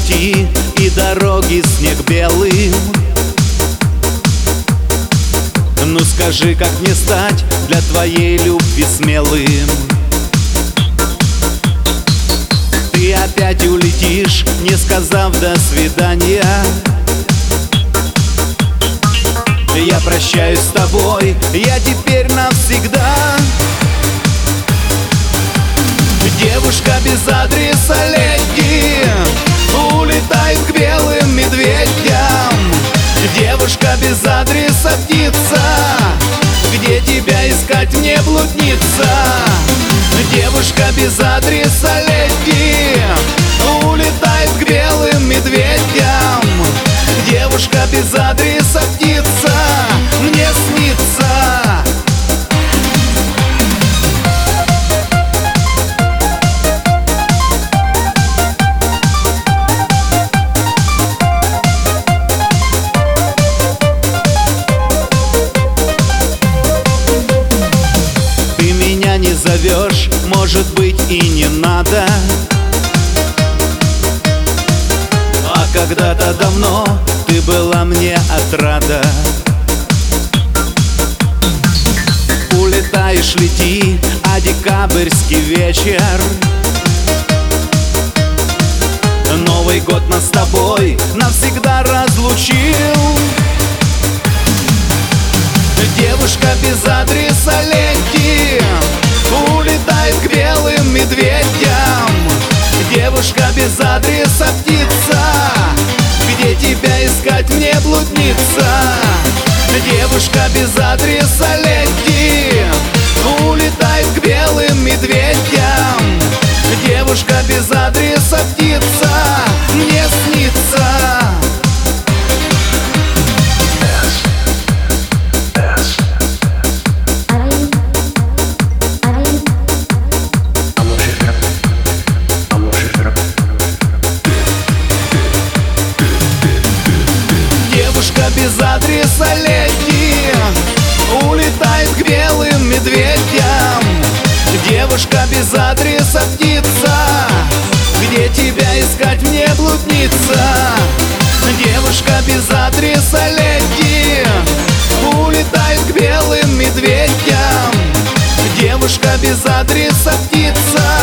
пути и дороги снег белым. Ну скажи, как мне стать для твоей любви смелым? Ты опять улетишь, не сказав до свидания. Я прощаюсь с тобой, я теперь навсегда. Девушка без адреса леди улетает к белым медведям. Девушка без адреса птица, где тебя искать мне, блудница? Девушка без адреса леди улетает к белым медведям. Девушка без адреса птица мне снится. Не зовешь, может быть, и не надо. А когда-то давно ты была мне отрада. Улетаешь, лети, а декабрьский вечер. Новый год нас с тобой навсегда разлучил. Девушка без адреса лети улетает к белым медведям. Девушка без адреса птица, где тебя искать мне, блудница? Девушка без адреса лети улетает к белым медведям. Девушка без адреса птица мне снится. Девушка без адреса лети улетает к белым медведям. Девушка без адреса птица, где тебя искать мне, блудница? Девушка без адреса лети улетает к белым медведям. Девушка без адреса птица